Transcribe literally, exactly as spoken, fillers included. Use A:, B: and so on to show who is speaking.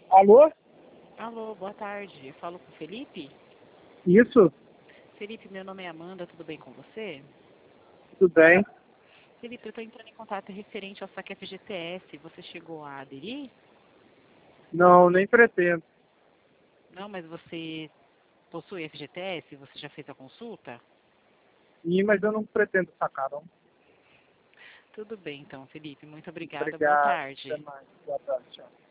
A: Alô?
B: Alô, boa tarde. Eu falo com o Felipe?
A: Isso?
B: Felipe, meu nome é Amanda, tudo bem com você?
A: Tudo bem?
B: Felipe, eu estou entrando em contato referente ao saque F G T S. Você chegou a aderir?
A: Não, nem pretendo.
B: Não, mas você possui F G T S? Você já fez a consulta?
A: Sim, mas eu não pretendo sacar, não.
B: Tudo bem, então, Felipe. Muito obrigada. Boa
A: Obrigado. Até
B: tarde.
A: mais. Boa tarde. Tchau.